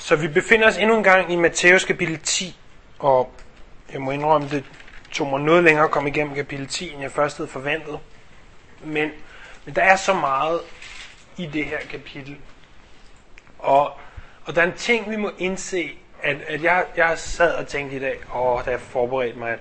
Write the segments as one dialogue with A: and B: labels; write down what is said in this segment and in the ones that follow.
A: Så vi befinder os endnu en gang i Matthæus kapitel 10, og jeg må indrømme, det tog mig noget længere at komme igennem kapitel 10, end jeg først havde forventet. Men der er så meget i det her kapitel. Og der er en ting, vi må indse, at jeg sad og tænkte i dag, da jeg forberedte mig, at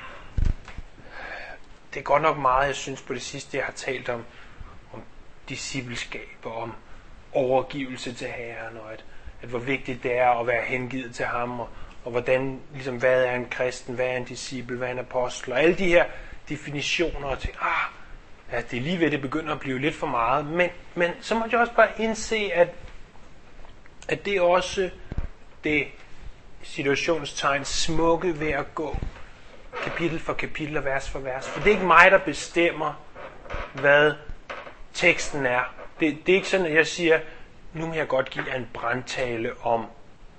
A: det er godt nok meget, jeg synes på det sidste, jeg har talt om discipleskab og om overgivelse til Herren, og at hvor vigtigt det er at være hengivet til ham, og hvordan, ligesom, hvad er en kristen, hvad er en disciple, hvad er en apostel, og alle de her definitioner, og tænke, ja, det er lige ved, det begynder at blive lidt for meget, men så må jeg også bare indse, at det er også det situationstegn smukke ved at gå kapitel for kapitel og vers for vers. For det er ikke mig, der bestemmer, hvad teksten er. Det er ikke sådan, at jeg siger, nu må jeg godt give en brandtale om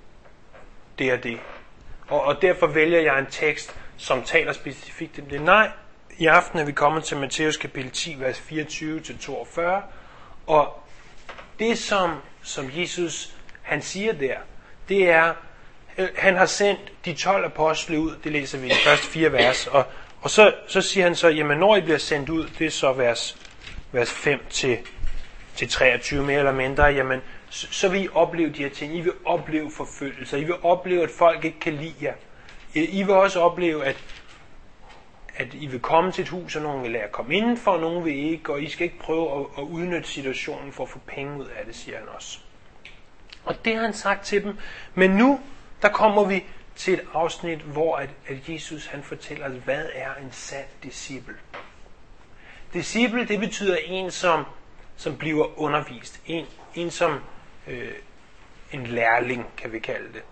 A: det og det. Og derfor vælger jeg en tekst, som taler specifikt om det. Nej, i aften er vi kommet til Matthæus kapitel 10, vers 24-42. Og det, som Jesus han siger der, det er, han har sendt de 12 apostle ud, det læser vi i de første 4 vers, og så siger han så, jamen når I bliver sendt ud, det er så vers 5 til 23 mere eller mindre, jamen så vil I opleve de her ting. I vil opleve forfølgelser, I vil opleve, at folk ikke kan lide jer. I vil også opleve, at I vil komme til et hus, og nogen vil lade jer komme indenfor, og nogen vil ikke, og I skal ikke prøve at udnytte situationen for at få penge ud af det, siger han også. Og det har han sagt til dem. Men nu, der kommer vi til et afsnit, hvor at Jesus han fortæller os, hvad er en sand disciple. Disciple, det betyder en, som bliver undervist. En som en lærling, kan vi kalde det.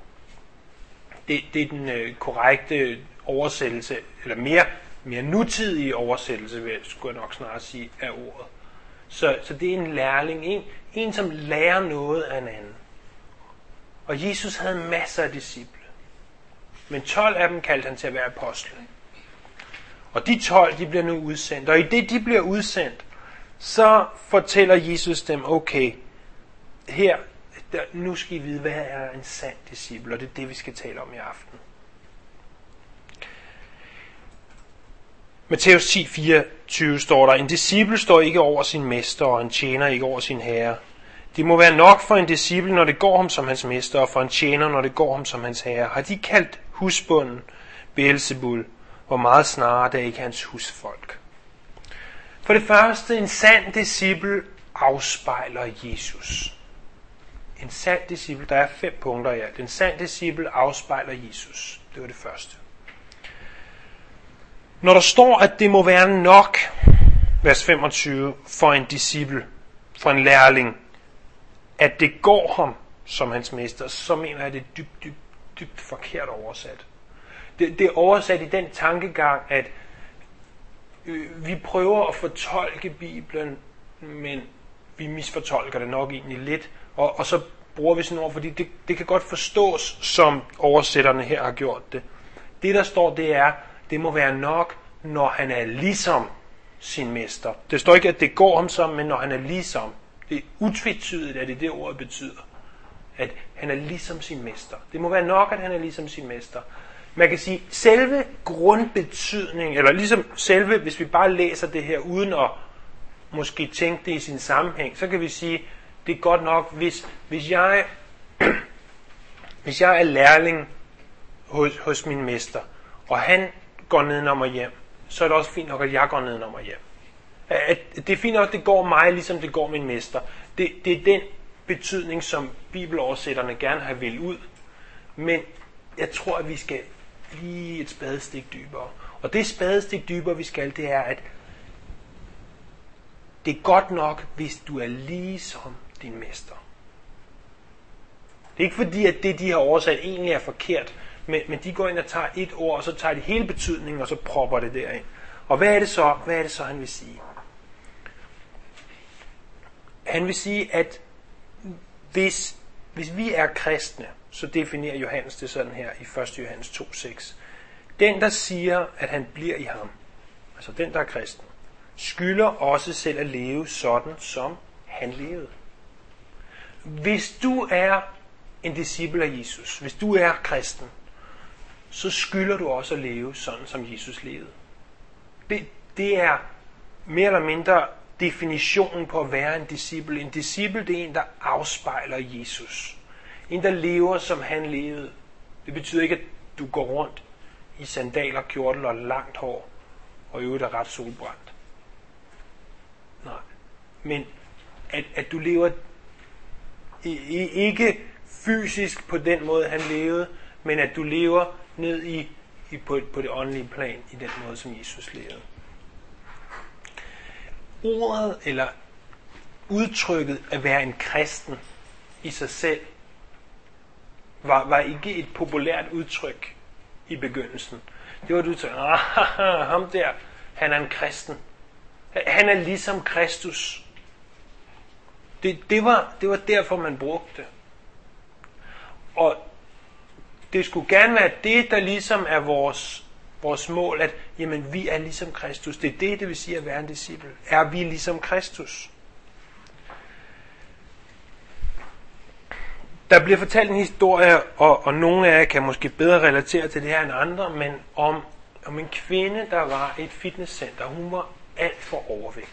A: Det er den korrekte oversættelse, eller mere nutidige oversættelse, skulle jeg nok snart sige, af ordet. Så det er en lærling, en som lærer noget af en anden. Og Jesus havde masser af disciple. Men 12 af dem kaldte han til at være apostle. Og de 12, de bliver nu udsendt. Og i det, de bliver udsendt, så fortæller Jesus dem, okay, nu skal I vide, hvad er en sand disciple, og det er det, vi skal tale om i aften. Matthæus 10, 24 står der, en disciple står ikke over sin mester, og en tjener ikke over sin herre. Det må være nok for en disciple, når det går ham som hans mester, og for en tjener, når det går ham som hans herre. Har de kaldt husbunden Beelzebul, hvor meget snarere det er ikke hans husfolk. For det første, en sand disciple afspejler Jesus. En sand disciple, der er 5 punkter i alt. En sand disciple afspejler Jesus. Det var det første. Når der står, at det må være nok, vers 25, for en disciple, for en lærling, at det går ham som hans mester, så mener jeg, det er dybt forkert oversat. Det er oversat i den tankegang, at vi prøver at fortolke Bibelen, men vi misfortolker det nok egentlig lidt, og så bruger vi sådan ord, fordi det kan godt forstås, som oversætterne her har gjort det. Det der står, det er, det må være nok, når han er ligesom sin mester. Det står ikke, at det går ham som, men når han er ligesom. Det er utvetydigt, at det ordet betyder. At han er ligesom sin mester. Det må være nok, at han er ligesom sin mester. Man kan sige, selve grundbetydning, eller ligesom selve, hvis vi bare læser det her, uden at måske tænke det i sin sammenhæng, så kan vi sige, det er godt nok, hvis jeg er lærling hos min mester, og han går nedenom og hjem, så er det også fint nok, at jeg går nedenom og hjem. Det er fint nok, at det går mig, ligesom det går min mester. Det er den betydning, som bibeloversætterne gerne har vil ud. Men jeg tror, at vi skal lige et spadestik dybere. Og det spadestik dybere, vi skal, det er, at det er godt nok, hvis du er ligesom din mester. Det er ikke fordi, at det, de har oversat, egentlig er forkert, men de går ind og tager et ord, og så tager de hele betydningen, og så propper det derind. Og hvad er det så, han vil sige? Han vil sige, at hvis vi er kristne, så definerer Johannes det sådan her i 1. Johannes 2,6. Den, der siger, at han bliver i ham, altså den, der er kristen, skylder også selv at leve sådan, som han levede. Hvis du er en disciple af Jesus, hvis du er kristen, så skylder du også at leve sådan, som Jesus levede. Det er mere eller mindre definitionen på at være en disciple. En disciple, det er en, der afspejler Jesus. En, der lever, som han levede. Det betyder ikke, at du går rundt i sandaler, kjortel og langt hår, og i øvrigt er ret solbrændt. Nej. Men at du lever ikke fysisk på den måde, han levede, men at du lever ned på det åndelige plan, i den måde, som Jesus levede. Ordet eller udtrykket at være en kristen i sig selv var ikke et populært udtryk i begyndelsen. Det var et udtryk, ham der, han er en kristen. Han er ligesom Kristus. Det var derfor, man brugte det. Og det skulle gerne være det, der ligesom er vores mål, at jamen, vi er ligesom Kristus. Det er det vil sige at være en disciple. Er vi ligesom Kristus? Der bliver fortalt en historie, og nogle af jer kan måske bedre relatere til det her end andre, men om en kvinde, der var i et fitnesscenter. Hun var alt for overvægtig.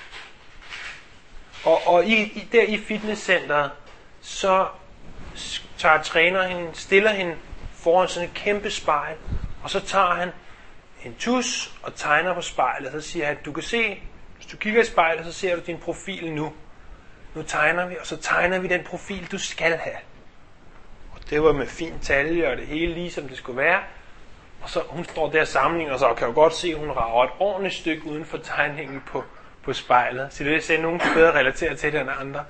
A: Og der i fitnesscenteret, så tager træner hende, stiller hende foran sådan et kæmpe spejl, og så tager han en tus og tegner på spejlet, og så siger han, du kan se, hvis du kigger i spejlet, så ser du din profil nu. Nu tegner vi, og så tegner vi den profil, du skal have. Og det var med fin talje, og det hele lige som det skulle være. Og så hun står der sammenlignet, og så kan du godt se, at hun rager et ordentligt stykke uden for tegningen på spejlet. Så det er nogen, der bedre relaterer til det end andre.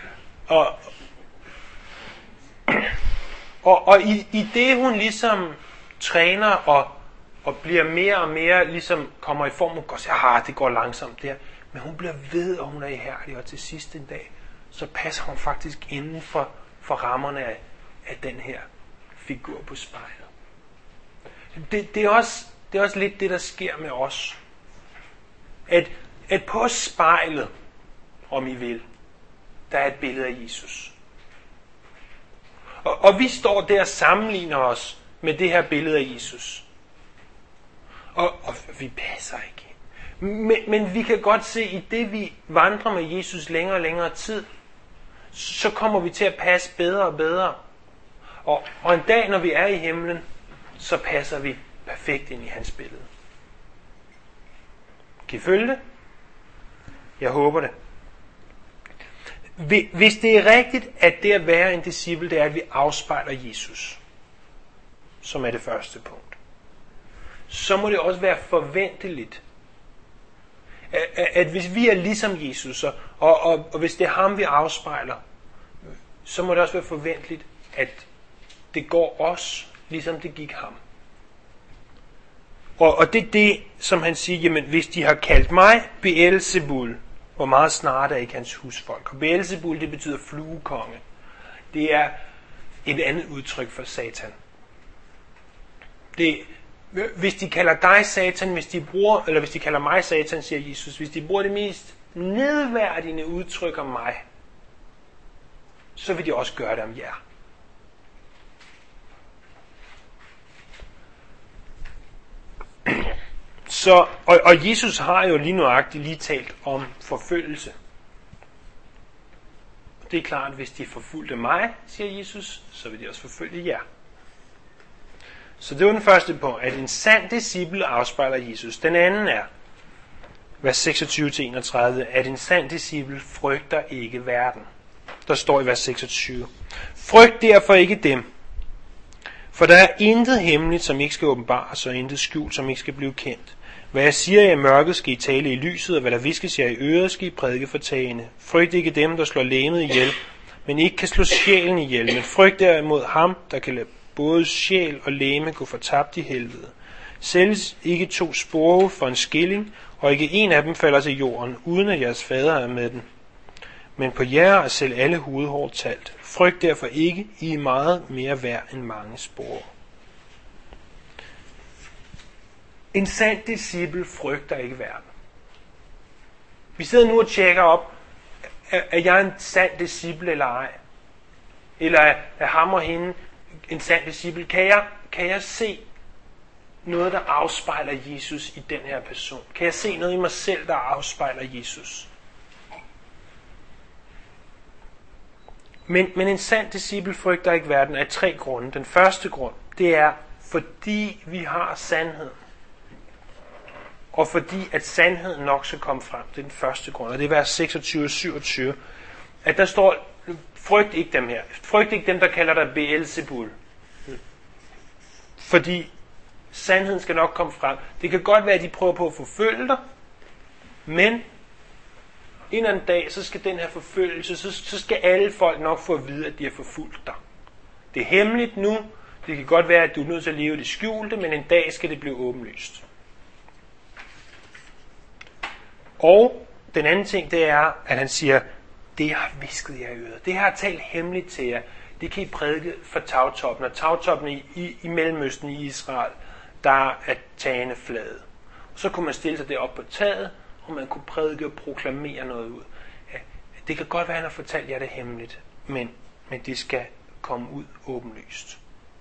A: Og i det hun ligesom træner og bliver mere og mere ligesom kommer i form, hun kan sige, det går langsomt der. Men hun bliver ved, og hun er ihærdig, og til sidst en dag, så passer hun faktisk inden for rammerne af den her figur på spejlet. Det er også lidt det, der sker med os. At på spejlet, om I vil, der er et billede af Jesus. Og vi står der og sammenligner os med det her billede af Jesus. Og vi passer ikke. Men vi kan godt se, i det vi vandrer med Jesus længere og længere tid, så kommer vi til at passe bedre og bedre. Og en dag, når vi er i himlen, så passer vi perfekt ind i hans billede. Kan I følge det? Jeg håber det. Hvis det er rigtigt, at det at være en disciple, det er, at vi afspejler Jesus, som er det første punkt, så må det også være forventeligt, at hvis vi er ligesom Jesus, og hvis det er ham, vi afspejler, så må det også være forventeligt, at det går os, ligesom det gik ham. Og det er det, som han siger, jamen hvis de har kaldt mig Beelzebul, hvor meget snart er ikke hans husfolk. Og Beelzebul, det betyder fluekonge. Det er et andet udtryk for Satan. Hvis de kalder dig Satan, hvis de kalder mig Satan, siger Jesus, hvis de bruger det mest nedværdigende udtryk om mig, så vil de også gøre det om jer. Og Jesus har jo lige talt om forfølgelse. Det er klart, at hvis de forfulgte mig, siger Jesus, så vil de også forfølge jer. Så det var den første punkt, at en sand disciple afspejler Jesus. Den anden er, vers 26-31, at en sand disciple frygter ikke verden. Der står i vers 26. Frygt derfor ikke dem, for der er intet hemmeligt, som ikke skal åbenbares, og intet skjult, som ikke skal blive kendt. Hvad jeg siger i mørket, skal I tale i lyset, og hvad der viskes jer i øret, skal I prædike for tagene. Frygt ikke dem, der slår legemet ihjel, men ikke kan slå sjælen ihjel, men frygt derimod ham, der kan lade både sjæl og legeme gå fortabt i helvede. Sælges ikke 2 spurve for en skilling, og ikke en af dem falder til jorden, uden at jeres fader er med den. Men på jer er selv alle hovedhår talt. Frygt derfor ikke, I er meget mere værd end mange spurve. En sand disciple frygter ikke verden. Vi sidder nu og tjekker op, er jeg en sand disciple eller ej? Eller er ham og hende en sand disciple? Kan jeg se noget, der afspejler Jesus i den her person? Kan jeg se noget i mig selv, der afspejler Jesus? Men en sand disciple frygter ikke verden af 3 grunde. Den første grund, det er, fordi vi har sandhed. Og fordi at sandheden nok skal komme frem. Det er den første grund. Og det er vers 26 og 27. At der står, frygt ikke dem her. Frygt ikke dem, der kalder dig Beelzebul. Fordi sandheden skal nok komme frem. Det kan godt være, at de prøver på at forfølge dig. Men en eller anden dag, så skal den her forfølgelse, så skal alle folk nok få at vide, at de har forfulgt dig. Det er hemmeligt nu. Det kan godt være, at du er nødt til at leve det skjulte, men en dag skal det blive åbenlyst. Og den anden ting, det er, at han siger, det jeg har hvisket jer i øret, det jeg har talt hemmeligt til jer, det kan I prædike for tagtoppen. Og tagtoppen i Mellemøsten i Israel, der er tagene flade. Og så kunne man stille sig deroppe på taget, og man kunne prædike og proklamere noget ud. Ja, det kan godt være, at han har fortalt jer det hemmeligt, men det skal komme ud åbenlyst.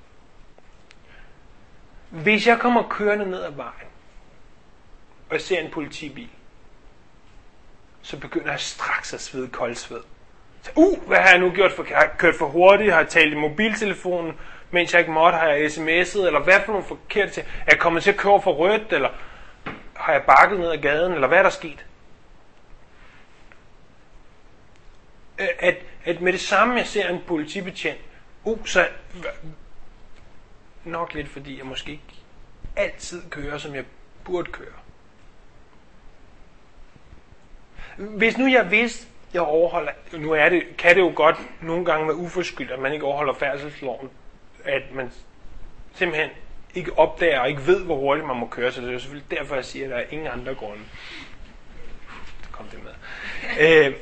A: Hvis jeg kommer kørende ned ad vejen, og jeg ser en politibil, så begynder jeg straks at svede koldsved. Hvad har jeg nu gjort? Har jeg kørt for hurtigt? Har jeg talt i mobiltelefonen, mens jeg ikke måtte? Har jeg sms'et? Eller hvad for nogle forkerte ting? Er jeg kommet til at køre for rødt? Eller har jeg bakket ned ad gaden? Eller hvad er der sket? At med det samme, jeg ser en politibetjent, så nok lidt fordi jeg måske ikke altid kører, som jeg burde køre. Hvis nu jeg vidste, jeg overholder, kan det jo godt nogle gange være uforskyldt, at man ikke overholder færdselsloven, at man simpelthen ikke opdager og ikke ved, hvor hurtigt man må køre, så det er jo selvfølgelig derfor, jeg siger, at der er ingen andre grunde. Kom det med.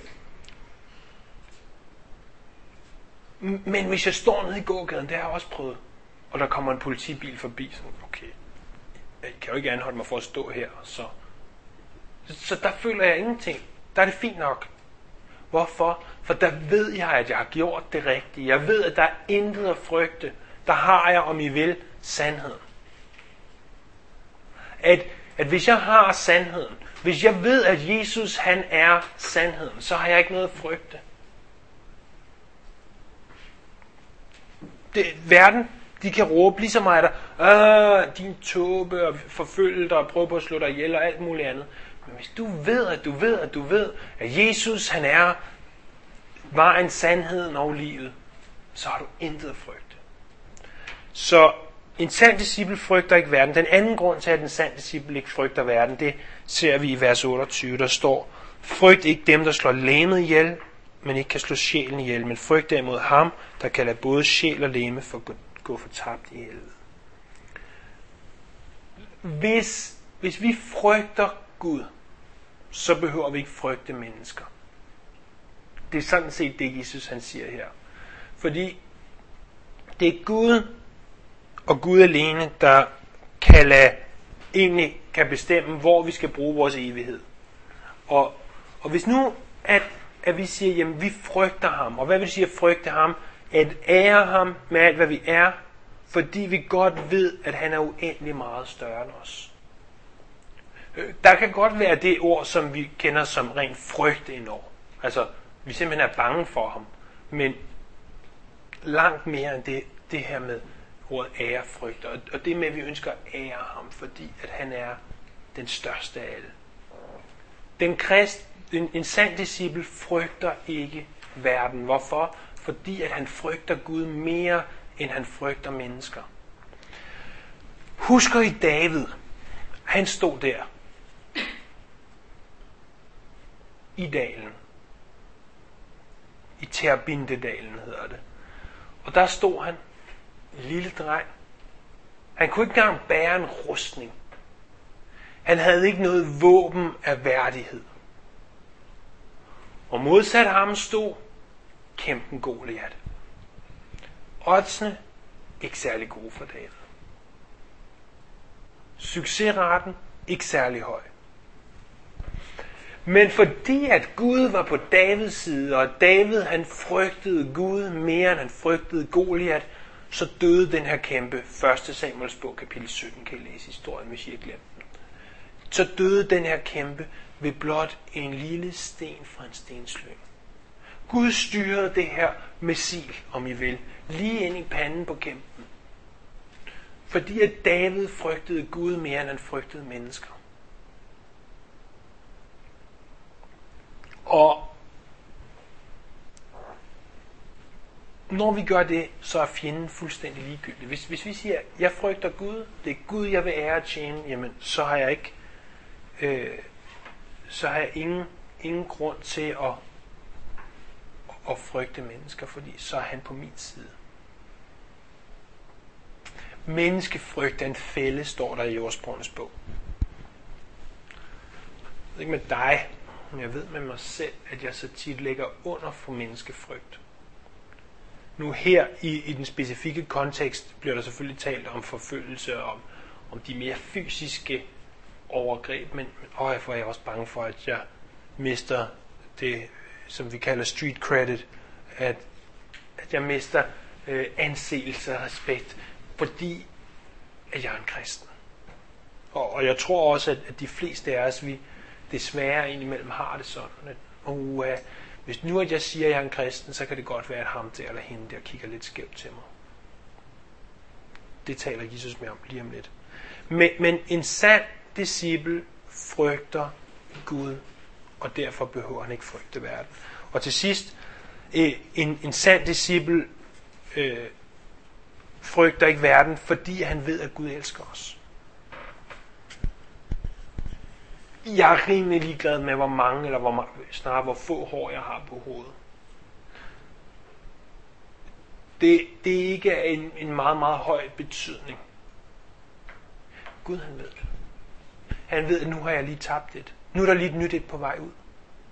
A: Men hvis jeg står nede i gågaden, det har jeg også prøvet, og der kommer en politibil forbi, så okay, jeg kan jo ikke anholde mig for at stå her, så der føler jeg ingenting. Der er det fint nok. Hvorfor? For der ved jeg, at jeg har gjort det rigtige. Jeg ved, at der er intet at frygte. Der har jeg, om I vil, sandheden. At hvis jeg har sandheden, hvis jeg ved, at Jesus han er sandheden, så har jeg ikke noget at frygte. Verden, de kan råbe lige så meget der, din tåbe, og forfølge dig, og prøve på at slå dig ihjel, og alt muligt andet. Men hvis du ved, at Jesus han er vejen, sandheden og livet, så har du intet at frygte. Så en sand disciple frygter ikke verden. Den anden grund til, at en sand disciple ikke frygter verden, det ser vi i vers 28, der står, frygt ikke dem, der slår legemet ihjel, men ikke kan slå sjælen ihjel, men frygt derimod ham, der kan lade både sjæl og legeme for gå fortabt i helvede. Hvis vi frygter Gud, så behøver vi ikke frygte mennesker. Det er sådan set det, Jesus han siger her. Fordi det er Gud og Gud alene, der kan bestemme, hvor vi skal bruge vores evighed. Og hvis nu, at vi siger, jamen vi frygter ham, og hvad vil det sige at frygte ham? At ære ham med alt, hvad vi er, fordi vi godt ved, at han er uendelig meget større end os. Der kan godt være det ord, som vi kender som ren frygt indover. Altså, vi simpelthen er bange for ham. Men langt mere end det her med ordet ærefrygt. Og det med, at vi ønsker at ære ham, fordi at han er den største af alle. En sand disciple frygter ikke verden. Hvorfor? Fordi at han frygter Gud mere, end han frygter mennesker. Husker I David? Han stod der. I dalen. I Terbintedalen hedder det. Og der stod han. En lille dreng. Han kunne ikke engang bære en rustning. Han havde ikke noget våben af værdighed. Og modsat ham stod kæmpen Goliat. Oddsene ikke særlig gode for David. Succesraten ikke særlig høj. Men fordi at Gud var på Davids side, og David han frygtede Gud mere end han frygtede Goliat, så døde den her kæmpe. 1. Samuels bog, kapitel 17, kan I læse historien, hvis I har glemt den. Så døde den her kæmpe ved blot en lille sten fra en stenslynge. Gud styrede det her missil, om I vil, lige ind i panden på kæmpen. Fordi at David frygtede Gud mere end han frygtede mennesker. Og når vi gør det, så er fjenden fuldstændig ligegyldig. Hvis vi siger, jeg frygter Gud, det er Gud, jeg vil ære og tjene, jamen så har jeg ikke, ingen grund til at frygte mennesker, fordi så er han på min side. Menneskefrygt er en fælde, står der i Ordsprogenes bog. Jeg ved ikke med dig, men jeg ved med mig selv, at jeg så tit ligger under for menneskefrygt. Nu her i den specifikke kontekst bliver der selvfølgelig talt om forfølgelse, om de mere fysiske overgreb, men for jeg er også bange for, at jeg mister det, som vi kalder street credit, at jeg mister anseelse og respekt, fordi at jeg er en kristen. Og jeg tror også, at de fleste af os, vi desværre indimellem har det sådan, at hvis nu at jeg siger, at jeg er en kristen, så kan det godt være, at ham der eller hende der kigger lidt skævt til mig. Det taler Jesus mere om lige om lidt. Men en sand disciple frygter Gud, og derfor behøver han ikke frygte verden. Og til sidst, en sand disciple frygter ikke verden, fordi han ved, at Gud elsker os. Jeg er rimelig ligeglad med, hvor mange, eller snarere hvor få hår jeg har på hovedet. Det er ikke en meget, meget høj betydning. Gud, han ved det. Han ved, at nu har jeg lige tabt et. Nu er der lige et nyt et på vej ud.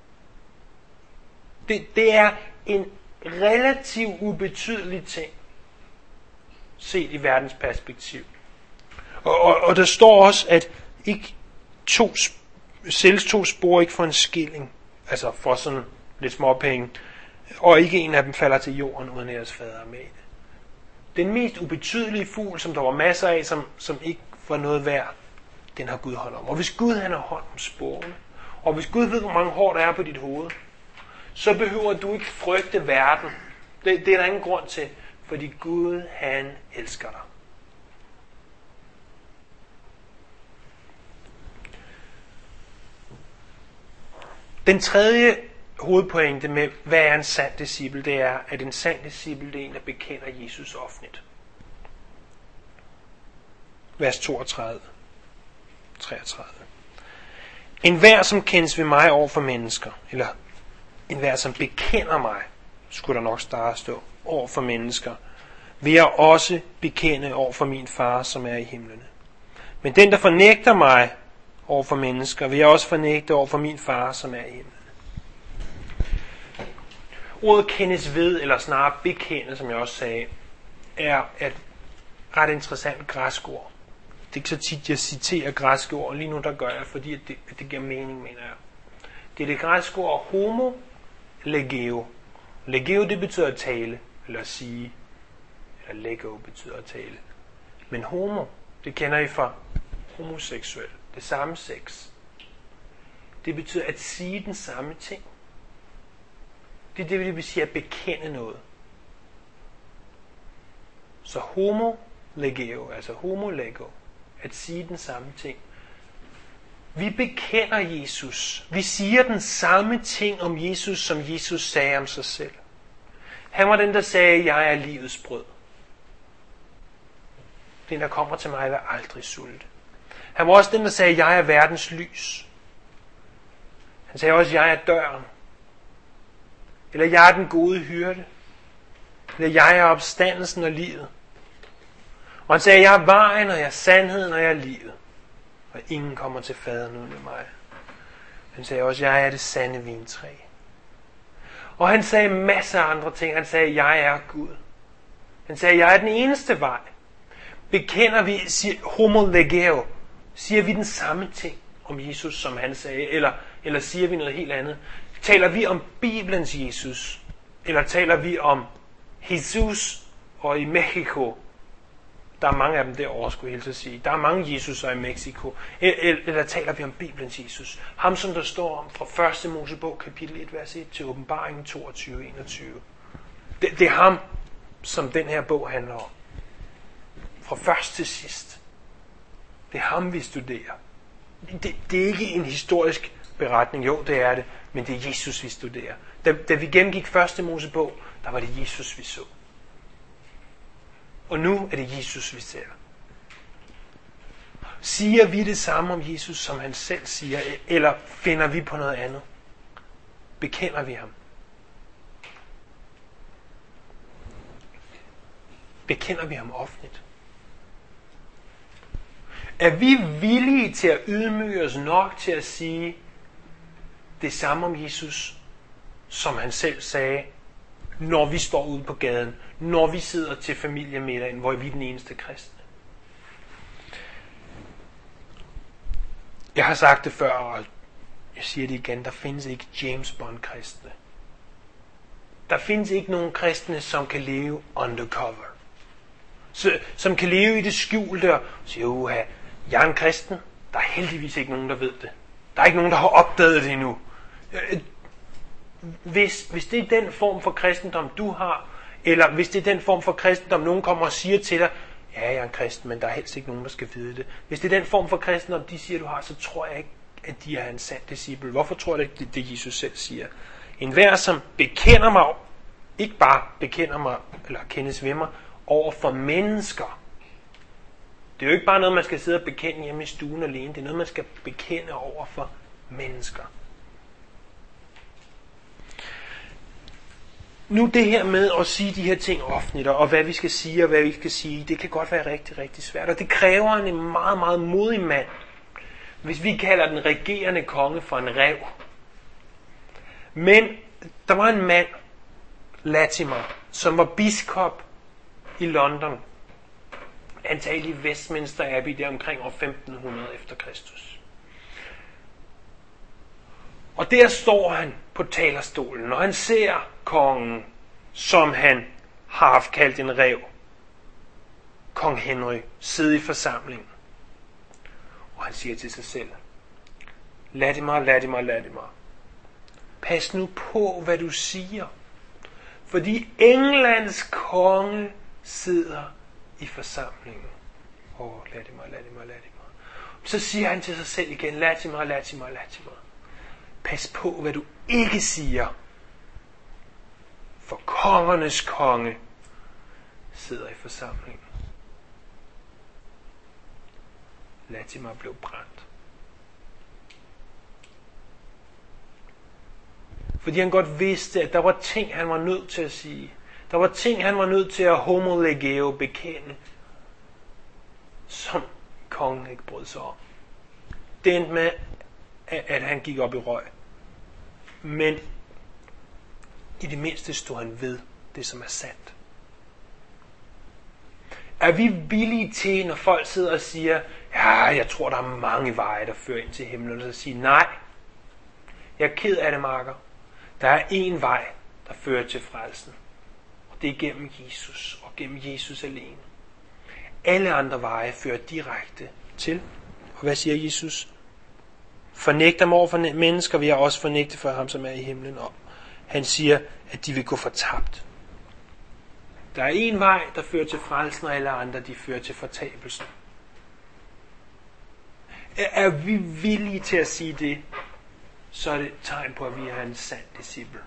A: Det er en relativt ubetydelig ting, set i verdens perspektiv. Og der står også, at ikke sælges 2 spor ikke for en skilling, altså for sådan lidt småpenge, og ikke en af dem falder til jorden, uden jeres fader med det. Den mest ubetydelige fugl, som der var masser af, som ikke var noget værd, den har Gud hånd om. Og hvis Gud han har hånd om sporene, og hvis Gud ved, hvor mange hår der er på dit hoved, så behøver du ikke frygte verden. Det er der ingen grund til, fordi Gud han elsker dig. Den tredje hovedpointe med, hvad er en sand disciple, det er, at en sand disciple det er en, der bekender Jesus offentligt. Vers 32. 33. Enhver, som kendes ved mig over for mennesker, eller enhver, som bekender mig, skulle der nok stå, over for mennesker, vil jeg også bekende over for min far, som er i himlene. Men den, der fornægter mig over for mennesker, vil jeg også fornægte over for min far, som er i himlene. Ordet kendes ved, eller snarere bekende, som jeg også sagde, er et ret interessant græsk ord. Det er ikke så tit, jeg citerer græske ord, og lige nu der gør jeg, fordi det giver mening, mener jeg. Det er det græske ord homo legeo. Legeo, det betyder at tale, eller at sige, eller lego betyder at tale. Men homo, det kender I fra homoseksuel, det samme sex. Det betyder at sige den samme ting. Det er det, det vil sige at bekende noget. Så homo legeo, altså homo lego, at sige den samme ting. Vi bekender Jesus. Vi siger den samme ting om Jesus, som Jesus sagde om sig selv. Han var den, der sagde, jeg er livets brød. Den, der kommer til mig, vil aldrig sulte. Han var også den, der sagde, jeg er verdens lys. Han sagde også, jeg er døren. Eller jeg er den gode hyrde. Eller jeg er opstandelsen og livet. Og han sagde, jeg er vejen, og jeg er sandheden, og jeg er livet. Og ingen kommer til faderen uden med mig. Han sagde også, jeg er det sande vintræ. Og han sagde masser af andre ting. Han sagde, jeg er Gud. Han sagde, jeg er den eneste vej. Bekender vi, homo legeo, siger vi den samme ting om Jesus, som han sagde. Eller eller siger vi noget helt andet? Taler vi om Bibelens Jesus, eller taler vi om Jesus og i Mexico? Der er mange af dem derovre, skulle jeg helst sige. Der er mange Jesuser i Mexico. Eller taler vi om Bibelens Jesus? Ham, som der står om fra 1. Mosebog, kapitel 1, vers 1 til åbenbaringen 22, 21. Det er ham, som den her bog handler om. Fra først til sidst. Det er ham, vi studerer. Det er ikke en historisk beretning. Jo, det er det. Men det er Jesus, vi studerer. Da vi gennemgik 1. Mosebog, der var det Jesus, vi så. Og nu er det Jesus, vi ser. Siger vi det samme om Jesus, som han selv siger, eller finder vi på noget andet? Bekender vi ham? Bekender vi ham offentligt? Er vi villige til at ydmyge os nok til at sige det samme om Jesus, som han selv sagde, når vi står ude på gaden, når vi sidder til familiemiddagen, hvor vi er den eneste kristne? Jeg har sagt det før, og jeg siger det igen, der findes ikke James Bond-kristne. Der findes ikke nogen kristne, som kan leve undercover. Som kan leve i det skjulte og sige, jeg er en kristen. Der er heldigvis ikke nogen, der ved det. Der er ikke nogen, der har opdaget det endnu. Hvis det er den form for kristendom, du har, eller hvis det er den form for kristendom, nogen kommer og siger til dig, ja, jeg er en kristen, men der er helst ikke nogen, der skal vide det. Hvis det er den form for kristendom, de siger, du har, så tror jeg ikke, at de er en sand disciple. Hvorfor tror jeg ikke, det Jesus selv siger? Enhver, som bekender mig, ikke bare bekender mig, eller kendes ved mig, over for mennesker. Det er jo ikke bare noget, man skal sidde og bekende hjemme i stuen alene. Det er noget, man skal bekende over for mennesker. Nu det her med at sige de her ting offentligt, og hvad vi skal sige og hvad vi ikke skal sige, det kan godt være rigtig, rigtig svært. Og det kræver en meget, meget modig mand. Hvis vi kalder den regerende konge for en ræv. Men der var en mand, Latimer, som var biskop i London, antagelig i Westminster Abbey, der omkring år 1500 efter Kristus. Og der står han på talerstolen, og han ser kongen, som han har haft kaldt en ræv, kong Henry, sidde i forsamlingen. Og han siger til sig selv, Latimer, pas nu på, hvad du siger, fordi Englands konge sidder i forsamlingen. Latimer. Så siger han til sig selv igen, Latimer. Pas på, hvad du ikke siger, for kongernes konge sidder i forsamlingen. Latimer blev brændt. Fordi han godt vidste, at der var ting, han var nødt til at sige. Der var ting, han var nødt til at homolegeo bekende, som kongen ikke brød sig om. Det endte med, at han gik op i røg. Men i det mindste stod han ved det, som er sandt. Er vi villige til, når folk sidder og siger, ja, jeg tror, der er mange veje, der fører ind til himlen, og så sige, nej, jeg er ked af det, Marker. Der er én vej, der fører til frelsen. Og det er gennem Jesus, og gennem Jesus alene. Alle andre veje fører direkte til. Og hvad siger Jesus? Fornægt dem over for mennesker, vil jeg også fornægte for ham, som er i himlen. Og han siger, at de vil gå fortabt. Der er en vej, der fører til frelsen, og alle andre, de fører til fortabelsen. Er vi villige til at sige det, så er det et tegn på, at vi er en sand disciple.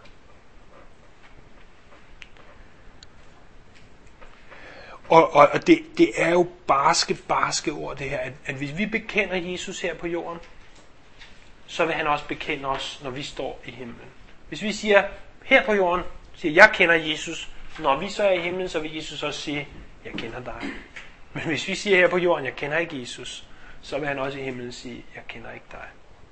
A: Og det er jo barske ord, det her, at hvis vi bekender Jesus her på jorden, så vil han også bekende os, når vi står i himlen. Hvis vi siger, her på jorden, siger jeg kender Jesus, når vi så er i himlen, så vil Jesus også sige, jeg kender dig. Men hvis vi siger her på jorden, jeg kender ikke Jesus, så vil han også i himlen sige, jeg kender ikke dig.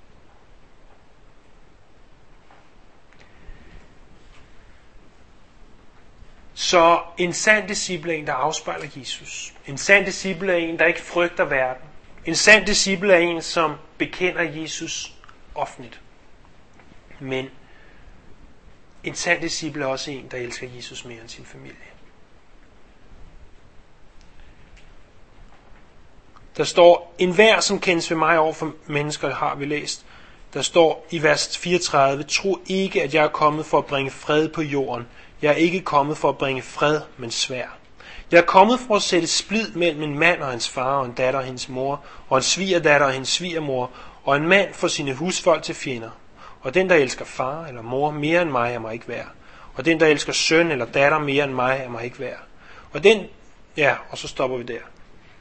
A: Så en sand disciple er en, der afspejler Jesus. En sand disciple er en, der ikke frygter verden. En sand disciple er en, som bekender Jesus offentligt. Men en sand disciple er også en, der elsker Jesus mere end sin familie. Der står, enhver som kendes ved mig over for mennesker, har vi læst. Der står i vers 34, tro ikke, at jeg er kommet for at bringe fred på jorden. Jeg er ikke kommet for at bringe fred, men sværd. Jeg er kommet for at sætte splid mellem en mand og hans far, og en datter og hendes mor, og en svigerdatter og hendes svigermor, og en mand for sine husfolk til fjender. Og den, der elsker far eller mor mere end mig, er mig ikke værd. Og den, der elsker søn eller datter mere end mig, er mig ikke værd. Og den, ja, og så stopper vi der.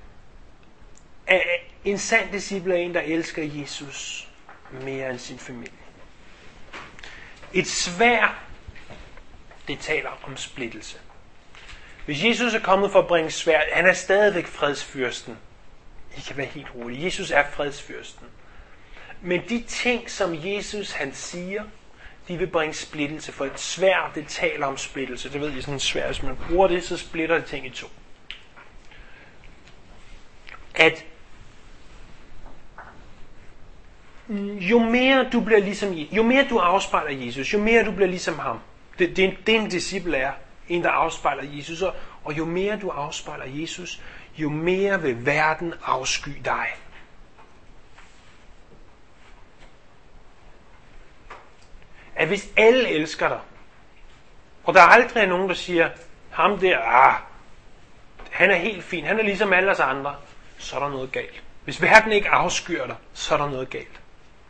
A: En sand disciple er en, der elsker Jesus mere end sin familie. Et sværd, det taler om splittelse. Hvis Jesus er kommet for at bringe sværd, han er stadigvæk fredsfyrsten. I kan være helt rolige. Jesus er fredsfyrsten. Men de ting, som Jesus han siger, de vil bringe splittelse. For et sværd, det taler om splittelse. Det ved I, sådan en sværd, hvis man bruger det, så splitter det ting i to. At jo mere du bliver ligesom, jo mere du afspejler Jesus, jo mere du bliver ligesom ham. Det er en disciple er, en der afspejler Jesus, og jo mere du afspejler Jesus, jo mere vil verden afsky dig. At hvis alle elsker dig, og der aldrig er nogen, der siger, ham der, han er helt fin, han er ligesom alle os andre, så er der noget galt. Hvis verden ikke afskyr dig, så er der noget galt.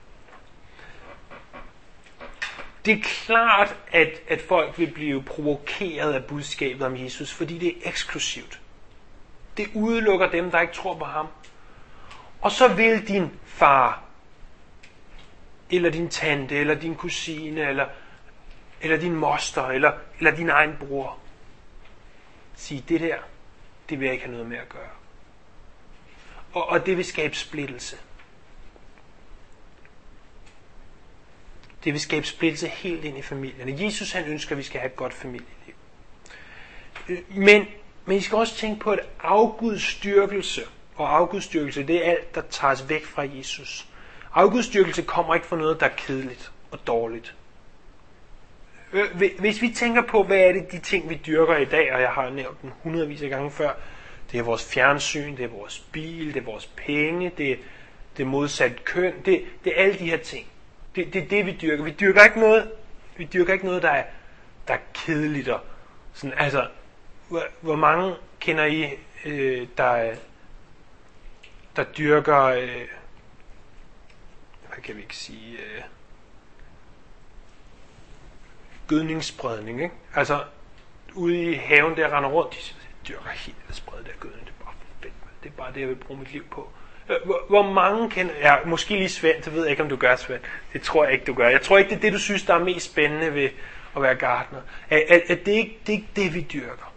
A: Det er klart, at folk vil blive provokeret af budskabet om Jesus, fordi det er eksklusivt. Det udelukker dem, der ikke tror på ham. Og så vil din far, eller din tante, eller din kusine, eller din moster, eller din egen bror, sige, det der, det vil jeg ikke have noget med at gøre. Og det vil skabe splittelse. Det vil skabe splittelse helt ind i familierne. Jesus han ønsker, at vi skal have et godt familieliv. Men I skal også tænke på, at afgudstyrkelse, og afgudstyrkelse, det er alt, der tages væk fra Jesus. Afgudstyrkelse kommer ikke fra noget, der er kedeligt og dårligt. Hvis vi tænker på, hvad er det de ting, vi dyrker i dag, og jeg har nævnt den hundredvis af gange før, det er vores fjernsyn, det er vores bil, det er vores penge, det er modsat køn, det er alle de her ting. Det er det, vi dyrker. Vi dyrker ikke noget, der er kedeligt. Og sådan, altså, hvor mange kender I, der dyrker, hvad kan vi ikke sige, gødningsspredning, ikke? Altså, ude i haven, der render rundt, de dyrker helt spredt der gødning. Det er bare det, jeg vil bruge mit liv på. Hvor mange kender... Ja, måske lige Svend, det ved jeg ikke, om du gør, Svend. Det tror jeg ikke, du gør. Jeg tror ikke, det er det, du synes, der er mest spændende ved at være gartner. At det er ikke det, vi dyrker.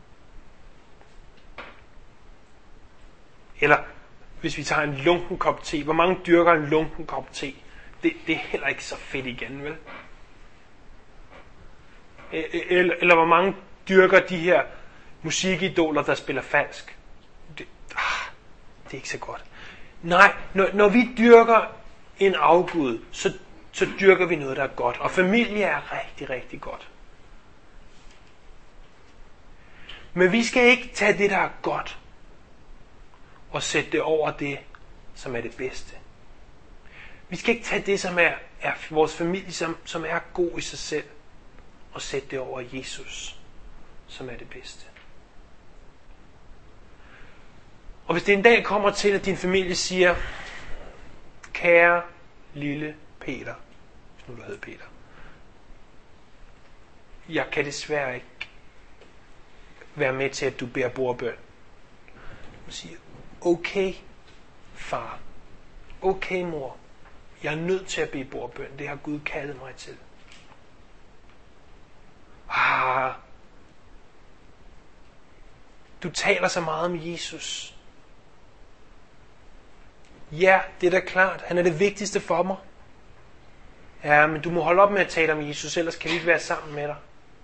A: Eller, hvis vi tager en lunken kop te. Hvor mange dyrker en lunken kop te? Det er heller ikke så fedt igen, vel? Eller hvor mange dyrker de her musikidoler, der spiller falsk? Det er ikke så godt. Nej, når vi dyrker en afgud, så dyrker vi noget, der er godt. Og familie er rigtig, rigtig godt. Men vi skal ikke tage det, der er godt, og sætte det over det, som er det bedste. Vi skal ikke tage det, som er vores familie, som er god i sig selv, og sætte det over Jesus, som er det bedste. Og hvis det en dag kommer til, at din familie siger, kære lille Peter, hvis nu du hedder Peter, jeg kan desværre ikke være med til, at du beder bordbøn. Du siger, okay far, okay mor, jeg er nødt til at bede bordbøn, det har Gud kaldet mig til. Du taler så meget om Jesus. Ja, det er da klart. Han er det vigtigste for mig. Ja, men du må holde op med at tale om Jesus, ellers kan vi ikke være sammen med dig.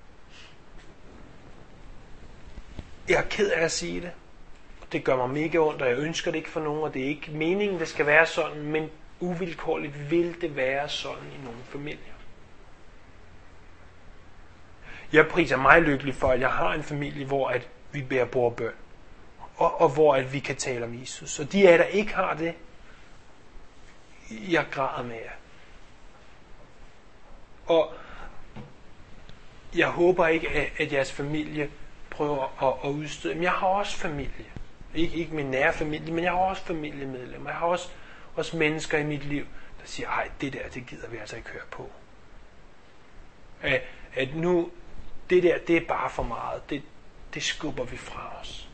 A: Jeg er ked af at sige det. Det gør mig mega ondt, og jeg ønsker det ikke for nogen, og det er ikke meningen, det skal være sådan, men uvilkårligt vil det være sådan i nogle familier. Jeg priser mig lykkelig for, at jeg har en familie, hvor at vi beder bordbøn. Og hvor at vi kan tale om Jesus. Og de af jer, der ikke har det, jeg græder med jer. Og jeg håber ikke, at jeres familie prøver at udstøde. Men jeg har også familie. Ikke min nære familie, men jeg har også familiemedlemmer. Jeg har også mennesker i mit liv, der siger, ej, det der, det gider vi altså ikke høre på. At nu, det der, det er bare for meget. Det skubber vi fra os.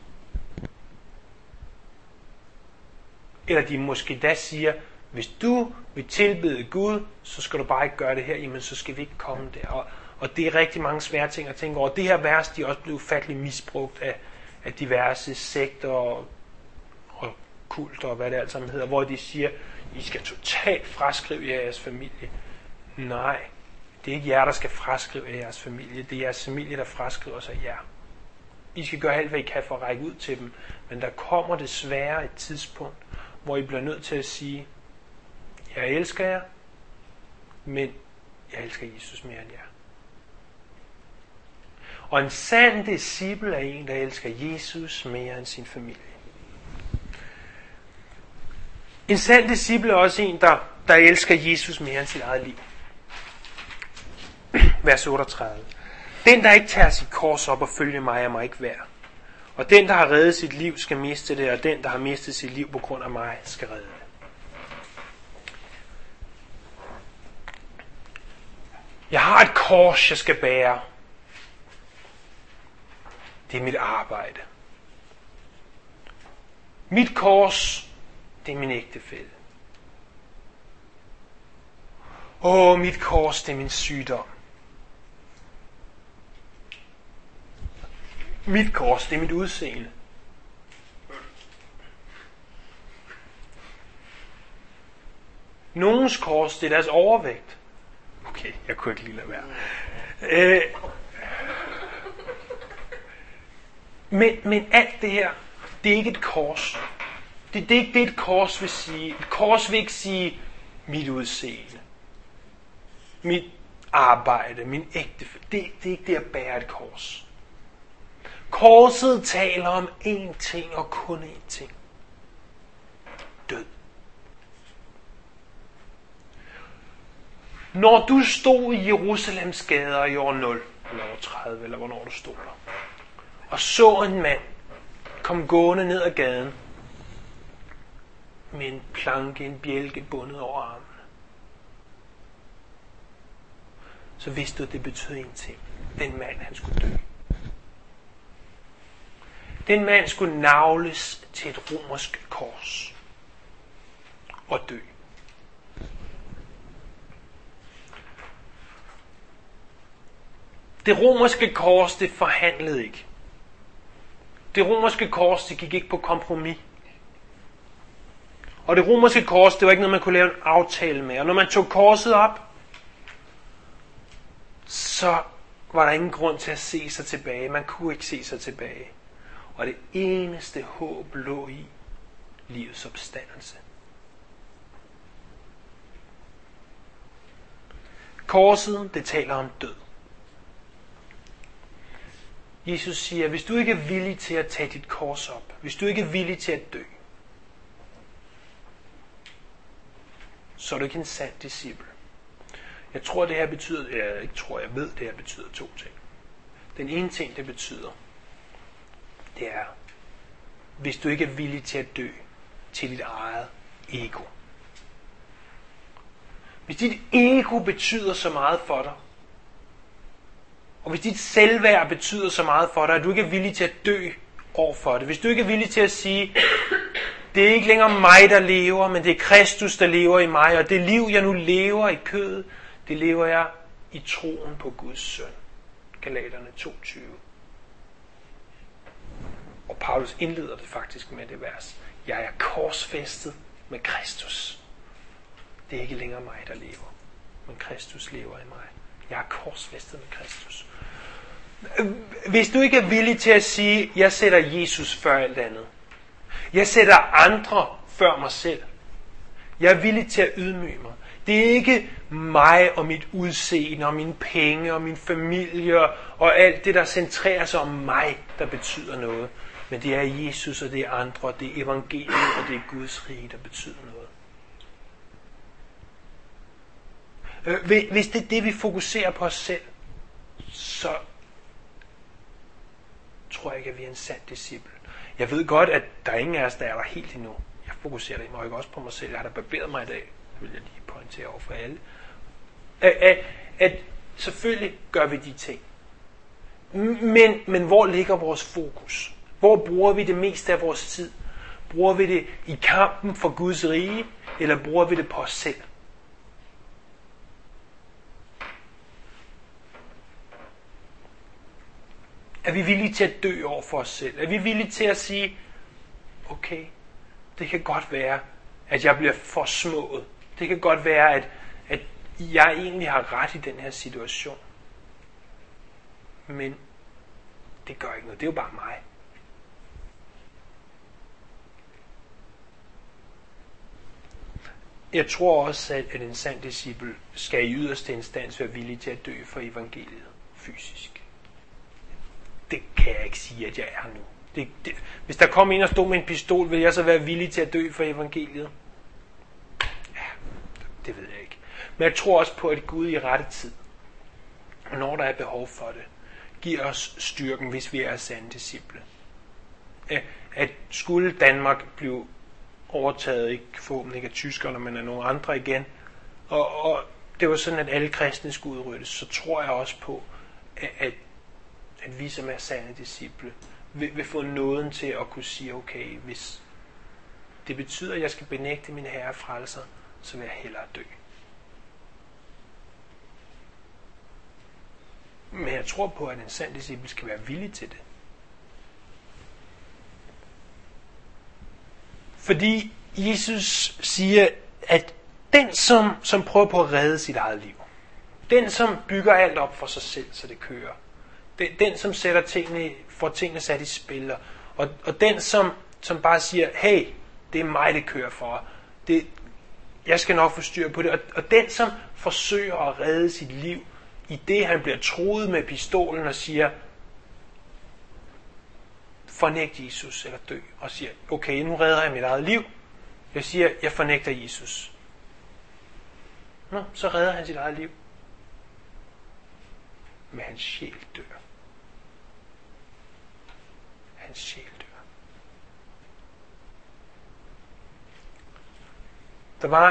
A: Eller de måske da siger, hvis du vil tilbede Gud, så skal du bare ikke gøre det her, jamen så skal vi ikke komme der. Og det er rigtig mange svære ting at tænke over. Det her vers, de er også blevet ufatteligt misbrugt af diverse sekter og kulter og hvad det alt sammen hedder, hvor de siger, I skal totalt fraskrive jeres familie. Nej, det er ikke jer, der skal fraskrive jeres familie. Det er jeres familie, der fraskriver sig jer. I skal gøre alt, hvad I kan for at række ud til dem. Men der kommer desværre et tidspunkt, hvor I bliver nødt til at sige, jeg elsker jer, men jeg elsker Jesus mere end jer. Og en sand disciple er en, der elsker Jesus mere end sin familie. En sand disciple er også en, der elsker Jesus mere end sit eget liv. Vers 38. Den, der ikke tager sit kors op og følger mig, er mig ikke værd. Og den, der har reddet sit liv, skal miste det, og den, der har mistet sit liv på grund af mig, skal redde det. Jeg har et kors, jeg skal bære. Det er mit arbejde. Mit kors, det er min ægtefælle. Mit kors, det er min sygdom. Mit kors, det er mit udseende. Nogens kors, det er deres overvægt. Okay, jeg kunne ikke lige lade være. Men alt det her, det er ikke et kors. Det er ikke det, et kors vil sige. Et kors vil ikke sige mit udseende, mit arbejde, min ægtefælle. Det er ikke det at bære et kors. Korset taler om én ting og kun én ting. Død. Når du stod i Jerusalems gader i år 0, eller år 30, eller hvornår du stod der, og så en mand kom gående ned ad gaden med en planke, en bjælke bundet over armen, så vidste du, at det betød en ting. Den mand, han skulle dø. Den mand skulle nagles til et romersk kors og dø. Det romerske kors, det forhandlede ikke. Det romerske kors, det gik ikke på kompromis. Og det romerske kors, det var ikke noget, man kunne lave en aftale med. Og når man tog korset op, så var der ingen grund til at se sig tilbage. Man kunne ikke se sig tilbage. Og det eneste håb lå i livets opstandelse. Korset, det taler om død. Jesus siger, hvis du ikke er villig til at tage dit kors op, hvis du ikke er villig til at dø, så er du ikke en sand disciple. Jeg tror, det her betyder, jeg ved, det her betyder to ting. Den ene ting, det betyder, det er, hvis du ikke er villig til at dø til dit eget ego. Hvis dit ego betyder så meget for dig, og hvis dit selvværd betyder så meget for dig, at du ikke er villig til at dø overfor det, hvis du ikke er villig til at sige, det er ikke længere mig, der lever, men det er Kristus, der lever i mig, og det liv, jeg nu lever i kødet, det lever jeg i troen på Guds søn. Galaterne 2:20. Og Paulus indleder det faktisk med det vers. Jeg er korsfæstet med Kristus. Det er ikke længere mig, der lever, men Kristus lever i mig. Jeg er korsfæstet med Kristus. Hvis du ikke er villig til at sige, jeg sætter Jesus før alt andet. Jeg sætter andre før mig selv. Jeg er villig til at ydmyge mig. Det er ikke mig og mit udseende og mine penge og min familie og alt det, der centrerer sig om mig, der betyder noget. Men det er Jesus, og det er andre, og det er evangeliet, og det er Guds rige, der betyder noget. Hvis det er det, vi fokuserer på os selv, så tror jeg ikke, at vi er en sand disciple. Jeg ved godt, at der er ingen af os, der er der helt endnu. Jeg fokuserer da nok også på mig selv. Jeg har da barberet mig i dag. Det vil jeg lige pointere over for alle. At selvfølgelig gør vi de ting. Men hvor ligger vores fokus? Hvor bruger vi det meste af vores tid? Bruger vi det i kampen for Guds rige, eller bruger vi det på os selv? Er vi villige til at dø over for os selv? Er vi villige til at sige, okay, det kan godt være, at jeg bliver forsmået. Det kan godt være, at jeg egentlig har ret i den her situation. Men det gør ikke noget. Det er jo bare mig. Jeg tror også, at en sand disciple skal i yderste instans være villig til at dø for evangeliet fysisk. Det kan jeg ikke sige, at jeg er nu. Hvis der kom en og stod med en pistol, vil jeg så være villig til at dø for evangeliet? Ja, det ved jeg ikke. Men jeg tror også på, at Gud i rette tid, og når der er behov for det, giver os styrken, hvis vi er sande disciple. At skulle Danmark blive overtaget, ikke forhåbentlig ikke af tyskerne, men af nogle andre igen, og det var sådan, at alle kristne skulle udryddes, så tror jeg også på, at vi som er sande disciple vil få nåden til at kunne sige, okay, hvis det betyder, at jeg skal benægte min herre frelser, så vil jeg hellere dø. Men jeg tror på, at en sand disciple skal være villig til det. Fordi Jesus siger, at den, som prøver på at redde sit eget liv, den, som bygger alt op for sig selv, så det kører, den, som får tingene sat i spil, og den, som bare siger, hey, det er mig, det kører for, jeg skal nok få styr på det, og den, som forsøger at redde sit liv, i det han bliver truet med pistolen og siger, fornægt Jesus eller dø, og siger, okay, nu redder jeg mit eget liv. Jeg siger, jeg fornægter Jesus. Nå, så redder han sit eget liv. Men hans sjæl dør. Hans sjæl dør. Der var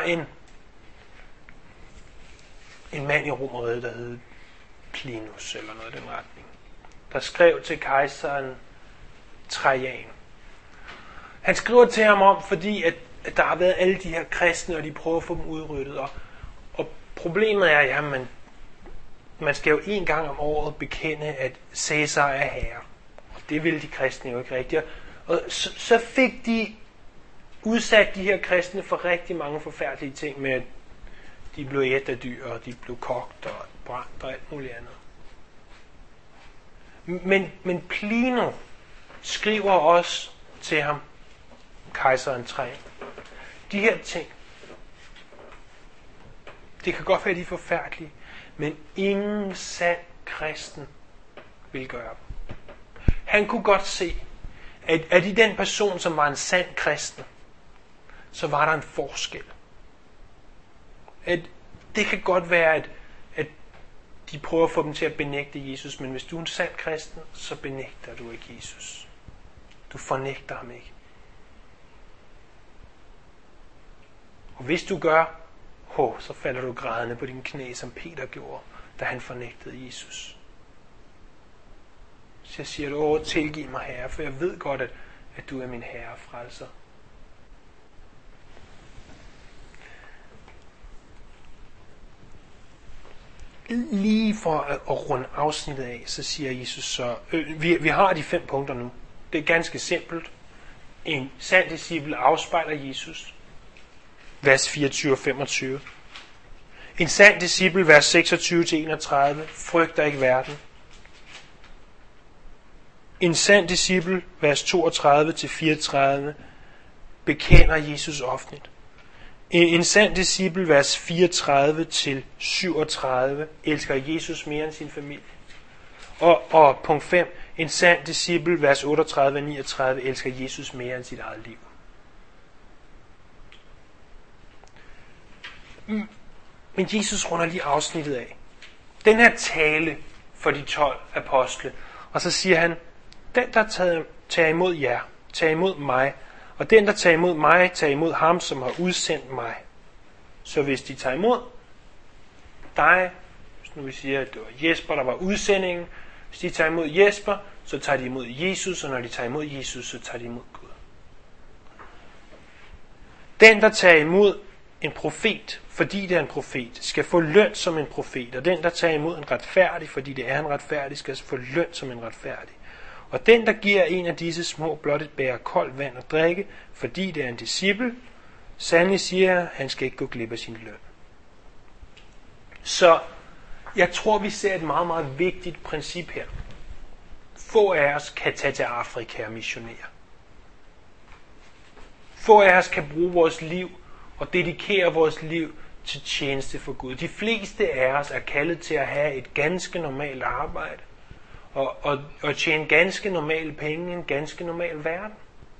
A: en mand i Romerriget, der hed Plinus, eller noget i den retning, der skrev til kejseren Trajan. Han skriver til ham om, fordi at der har været alle de her kristne, og de prøver at få dem udryddet. Og problemet er, at man skal jo en gang om året bekende, at Cæsar er herre. Og det ville de kristne jo ikke rigtigt. Og så fik de udsat de her kristne for rigtig mange forfærdelige ting med, at de blev ædt af dyr, og de blev kogt og brændt og alt muligt andet. Men Plino skriver også til ham, kejseren Trajan, de her ting, det kan godt være, de er forfærdelige, men ingen sand kristen vil gøre dem. Han kunne godt se, at i den person, som var en sand kristen, så var der en forskel. At det kan godt være, at de prøver at få dem til at benægte Jesus, men hvis du er en sand kristen, så benægter du ikke Jesus. Du fornægter ham ikke. Og hvis du gør, så falder du grædende på dine knæ, som Peter gjorde, da han fornægtede Jesus. Så jeg siger, tilgiv mig, Herre, for jeg ved godt, at du er min Herre og frelser. Lige for at runde afsnittet af, så siger Jesus så, vi har de 5 punkter nu. Det er ganske simpelt. En sand disciple afspejler Jesus. Vers 24 og 25. En sand disciple, vers 26-31, frygter ikke verden. En sand disciple, vers 32-34, bekender Jesus offentligt. En sand disciple, vers 34-37, elsker Jesus mere end sin familie. Og punkt 5, en sand disciple, vers 38-39, elsker Jesus mere end sit eget liv. Men Jesus runder lige afsnittet af. Den her tale for de 12 apostle. Og så siger han, den der tager imod jer, tager imod mig. Og den der tager imod mig, tager imod ham, som har udsendt mig. Så hvis de tager imod dig, hvis nu vi siger, at det var Jesper, der var udsendingen. Hvis de tager imod Jesper, så tager de imod Jesus. Og når de tager imod Jesus, så tager de imod Gud. Den der tager imod en profet, fordi det er en profet, skal få løn som en profet. Og den, der tager imod en retfærdig, fordi det er en retfærdig, skal få løn som en retfærdig. Og den, der giver en af disse små blot et bæger koldt vand at drikke, fordi det er en disciple, sandelig siger jeg, han skal ikke gå glip af sin løn. Så jeg tror, vi ser et meget, meget vigtigt princip her. Få af os kan tage til Afrika og missionere. Få af os kan bruge vores liv og dedikere vores liv til tjeneste for Gud. De fleste af os er kaldet til at have et ganske normalt arbejde og tjene ganske normale penge i en ganske normal verden.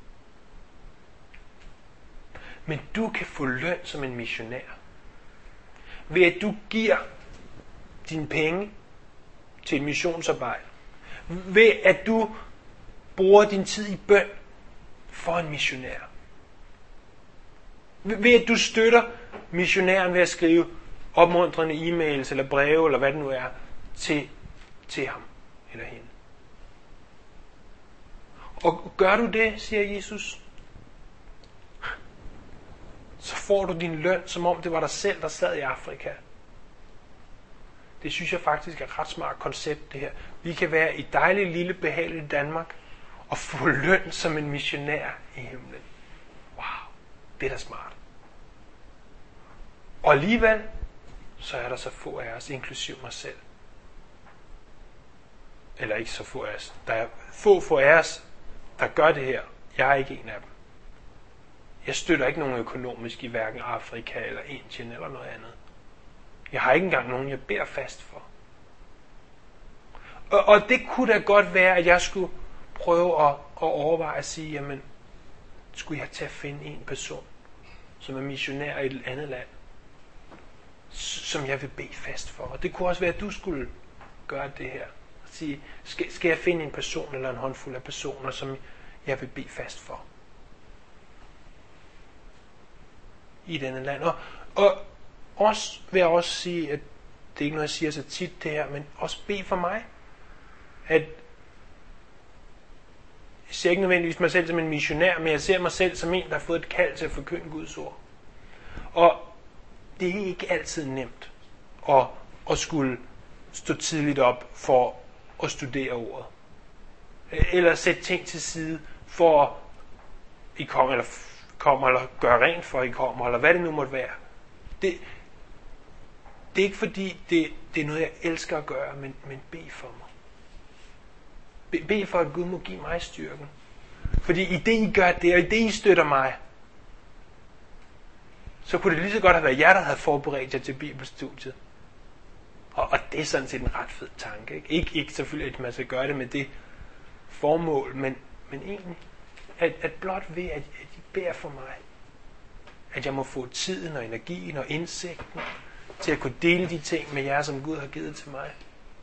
A: Men du kan få løn som en missionær. Ved at du giver dine penge til et missionsarbejde. Ved at du bruger din tid i bøn for en missionær. Ved at du støtter missionæren ved at skrive opmuntrende e-mails eller breve eller hvad det nu er til ham eller hende. Og gør du det, siger Jesus, så får du din løn, som om det var dig selv, der sad i Afrika. Det synes jeg faktisk er et ret smart koncept, det her. Vi kan være i dejligt lille behageligt Danmark og få løn som en missionær i himlen. Wow, det er da smart. Og alligevel, så er der så få af os, inklusiv mig selv. Eller ikke så få af os. Der er få af os, der gør det her. Jeg er ikke en af dem. Jeg støtter ikke nogen økonomisk i hverken Afrika eller Indien eller noget andet. Jeg har ikke engang nogen, jeg beder fast for. Og det kunne da godt være, at jeg skulle prøve at overveje at sige, jamen, skulle jeg til at finde en person, som er missionær i et andet land, som jeg vil bede fast for. Og det kunne også være, at du skulle gøre det her. Sige, skal jeg finde en person eller en håndfuld af personer, som jeg vil bede fast for i denne land. Og også vil jeg også sige, at det er ikke noget, jeg siger så tit det her, men også bede for mig. At jeg ser ikke nødvendigvis mig selv som en missionær, men jeg ser mig selv som en, der har fået et kald til at forkynde Guds ord. Og det er ikke altid nemt at skulle stå tidligt op for at studere ordet. Eller sætte ting til side for at I kommer, eller gøre rent for at I kommer, eller hvad det nu måtte være. Det er ikke fordi, det er noget, jeg elsker at gøre, men bed for mig. Bed for, at Gud må give mig styrken. Fordi i det, I gør det, og i det, I støtter mig, så kunne det lige så godt have været jer, der havde forberedt jer til bibelstudiet. Og det er sådan set en ret fed tanke. Ikke selvfølgelig, at man skal gøre det med det formål, men egentlig, at blot ved, at I beder for mig, at jeg må få tiden og energien og indsigten til at kunne dele de ting med jer, som Gud har givet til mig.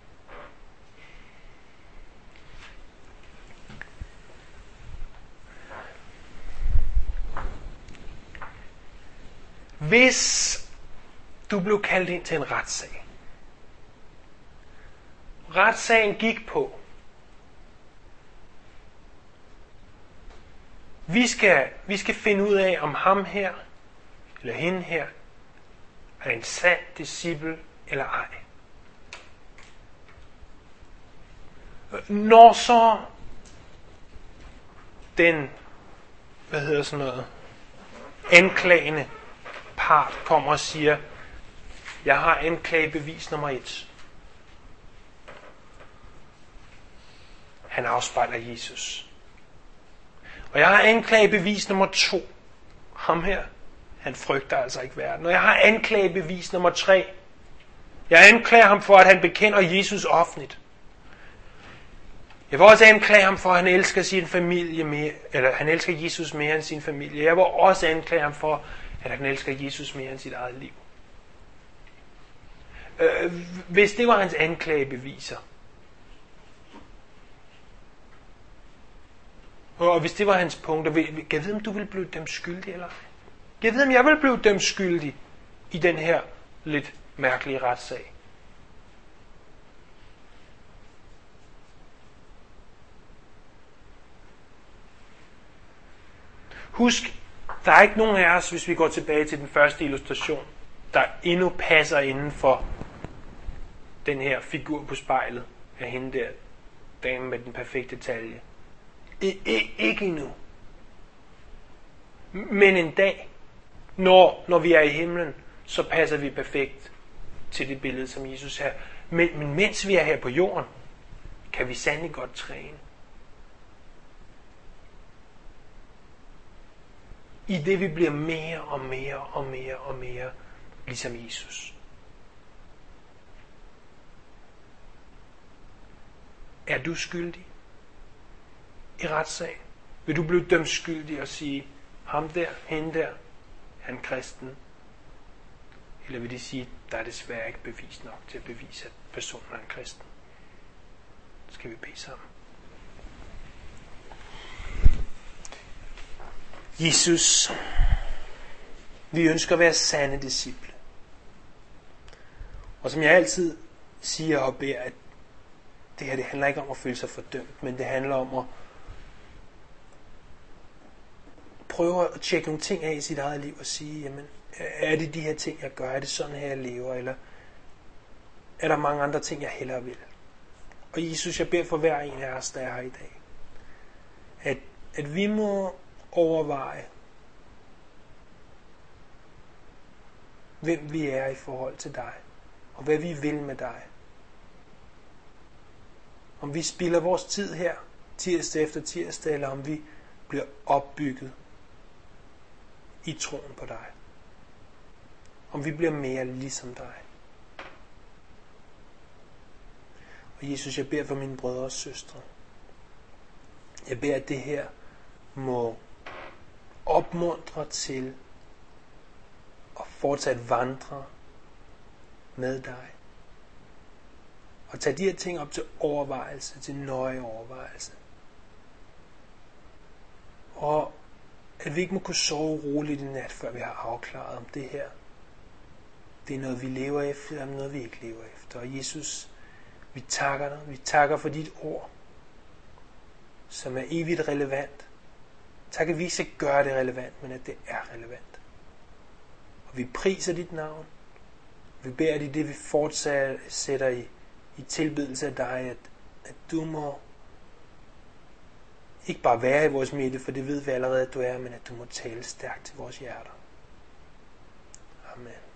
A: Hvis du blev kaldt ind til en retssag. Retssagen gik på. Vi skal finde ud af, om ham her, eller hende her, er en sand disciple eller ej. Når så den, anklagende part kommer og siger, jeg har anklagebevis nummer 1. Han afspejler Jesus. Og jeg har anklagebevis nummer 2. Ham her. han frygter altså ikke verden. Og jeg har anklagebevis nummer 3. Jeg anklager ham for, at han bekender Jesus offentligt. Jeg vil også anklage ham for, at han elsker sin familie mere, eller han elsker Jesus mere end sin familie. Jeg vil også anklage ham for, at han elsker Jesus mere end sit eget liv. Hvis det var hans anklagebeviser, og hvis det var hans punkter, kan jeg vide, om du ville blive dømt skyldig eller ej? Kan jeg vide, om jeg ville blive dømt skyldig i den her lidt mærkelige retssag? Husk, der er ikke nogen af os, hvis vi går tilbage til den første illustration, der endnu passer inden for den her figur på spejlet af hende der, dame med den perfekte talje. Ikke endnu. Men en dag, når vi er i himlen, så passer vi perfekt til det billede, som Jesus har. Men mens vi er her på jorden, kan vi sandelig godt træne. I det vi bliver mere og mere og mere og mere ligesom Jesus. Er du skyldig i retssagen? Vil du blive dømt skyldig og sige, ham der, hende der, han er kristen? Eller vil de sige, der er desværre ikke bevis nok til at bevise, at personen er en kristen? Så skal vi bede sammen. Jesus, vi ønsker at være sande disciple. Og som jeg altid siger og beder, at det her, det handler ikke om at føle sig fordømt, men det handler om at prøve at tjekke nogle ting af i sit eget liv og sige, jamen, er det de her ting, jeg gør? Er det sådan her, jeg lever? Eller er der mange andre ting, jeg hellere vil? Og Jesus, jeg beder for hver en af os, der er her i dag, at vi må overveje, hvem vi er i forhold til dig, og hvad vi vil med dig. Om vi spilder vores tid her, tirsdag efter tirsdag, eller om vi bliver opbygget i troen på dig. Om vi bliver mere ligesom dig. Og Jesus, jeg beder for mine brødre og søstre. Jeg beder, at det her må opmuntre til at fortsat vandre med dig. Og tage de her ting op til overvejelse, til nøje overvejelse. Og at vi ikke må kunne sove roligt i nat, før vi har afklaret, om det her, det er noget, vi lever efter, eller noget, vi ikke lever efter. Og Jesus, vi takker dig. Vi takker for dit ord, som er evigt relevant. Tak, at vi ikke skal gøre det relevant, men at det er relevant. Og vi priser dit navn. Vi beder dig det, vi fortsætter i tilbedelse af dig, at du må ikke bare være i vores midte, for det ved vi allerede, at du er, men at du må tale stærkt til vores hjerter. Amen.